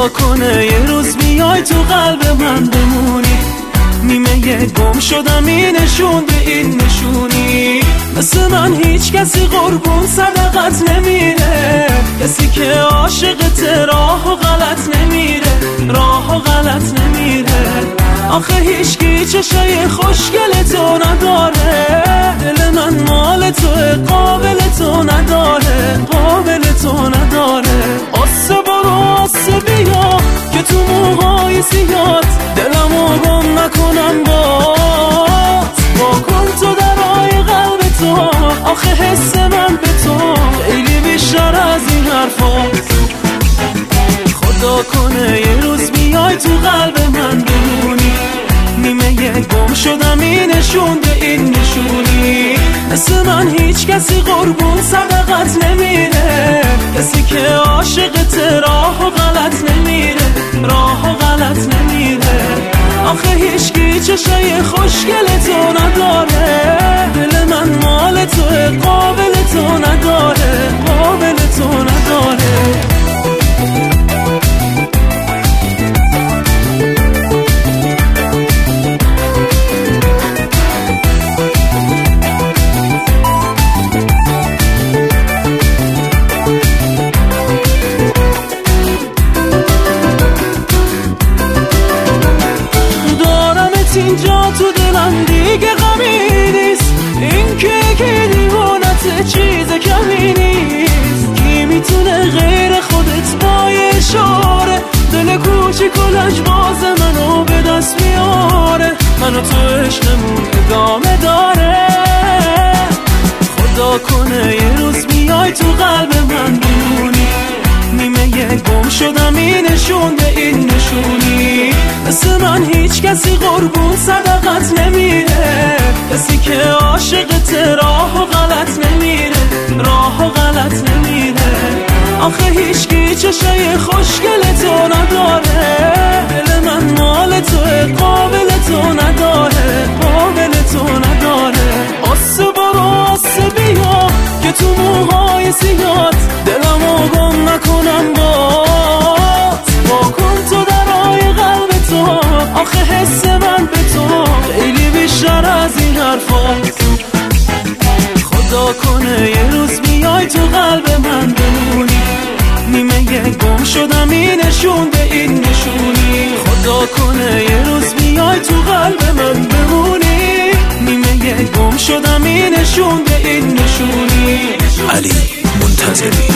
خدا کنه یه روز بیای تو قلب من بمونی، نیمه گم شدم این نشون به این نشونی. مثل من هیچ کسی قربون صدقت نمیره، کسی که عاشقت راه و غلط نمیره، راه و غلط نمیره. آخه هیچکی چشای خوشگل تو نداره، دل من مال تو قابل تو نداره، قابل تو نداره. آسه برو آسه بیا که تو موهای زیاد دلمو گم نکنم با کن تو درای قلب تو. آخه حس من به تو خیلی بیشتر از این حرفات. خدا کنه یه روز بیای تو قلب من بمونی، نیمه گم شدم این نشون به این نشونی. مثل من هیچ کسی قربون صدقت نمیره، کسی که عاشقت راه و غلط نمیره، راه و غلط نمیره. آخه هیچکی چشای خوشگل تو نداره، دل من مال تو قابل تو نداره، قابل تو نداره. اینجا تو دلم دیگه غمی نیست، این که یکی دیوانت چیز کمی نیست. کی میتونه غیر خودت با یه اشاره دل کوچیک و لجباز منو به دست بیاره؟ منو تو عشقمون ادامه داره. خدا کنه یه روز بیای تو قلب من بمونی، نیمه گم شدم این نشون به این نشونی. مثل من هیچ کسی قربون صدقت نمیره، کسی که عاشقت راه و غلط نمیره، راه و غلط نمیره. آخه هیچکی چشای خوشگل تو نداره، دل من مال تو قابل تو نداره، قابل تو نداره. آسه برو آسه بیا که تو موهای زیاد دلمو گم نکنم با کن تو درای قلب تو. آخه حس من به تو خیلی بیشتر از این حرفات. خدا کنه یه روز بیای تو قلب من بمونی، نیمه گم شدم این نشون به این نشونی. خدا کنه یه روز بیای تو قلب من بمونی، نیمه گم شدم این نشون به این نشونی. علی منتظری.